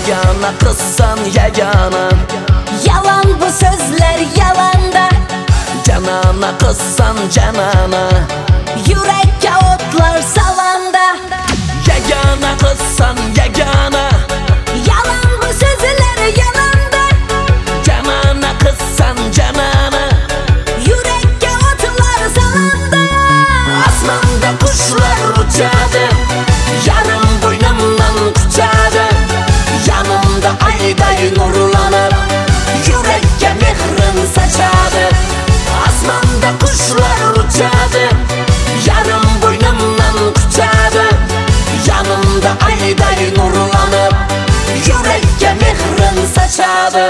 Yagana kızsan yagana. Yalan bu sözler yalanda. Canana kızsan canana. Yürekке otlar salanda. Yagana kızsan yagana. Yalan bu sözler yalanda. Canana kızsan canana. Yürekке otlar salanda. Asmanda kuşlar uçadı. Yarım boynumdan kucadı. Yanımda ayday nurlanıp yürekke mehrin saçadı. Asmanda kuşlar uçadı. Yarım boynumdan kucadı. Yanımda ayday nurlanıp yürekke mehrin saçadı.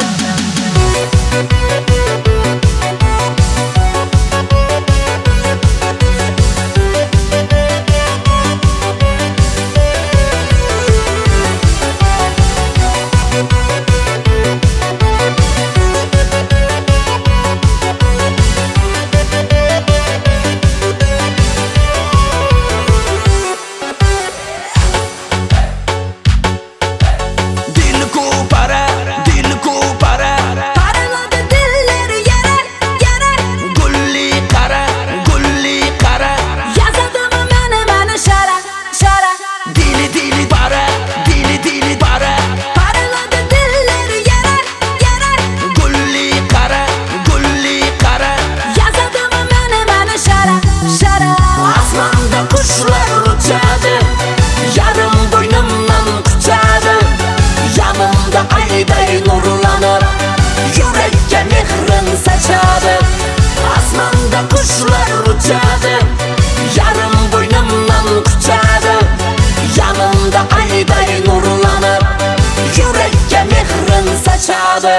Asmanda kuşlar uçadı. Yarım boynumdan kucadı. Yanımda ayday nurlanıp yürekke mehrin saçadı.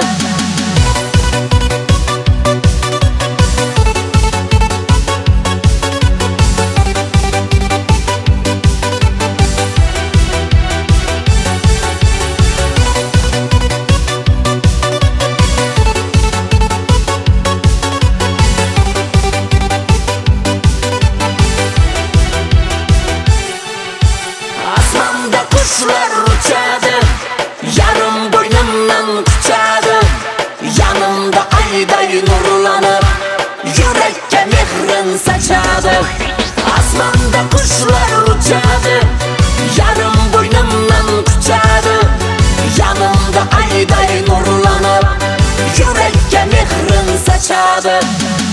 Kuşlar uçadı. Yarım boynumdan kucadı. Yanımda ayday nurlanıp yürekke mehrin saçadı. Asmanda kuşlar uçadı. Yarım boynumdan kucadı. Yanımda ayday nurlanıp yürekke mehrin saçadı.